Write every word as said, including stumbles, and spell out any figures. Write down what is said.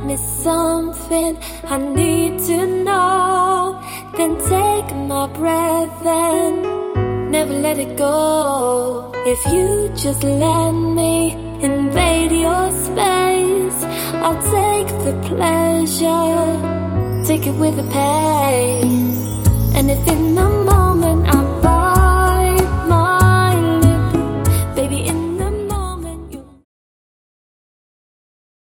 me something I need to know, then take my breath and never let it go. If you just let me invade your space, I'll take the pleasure, take it with the pain. And if in the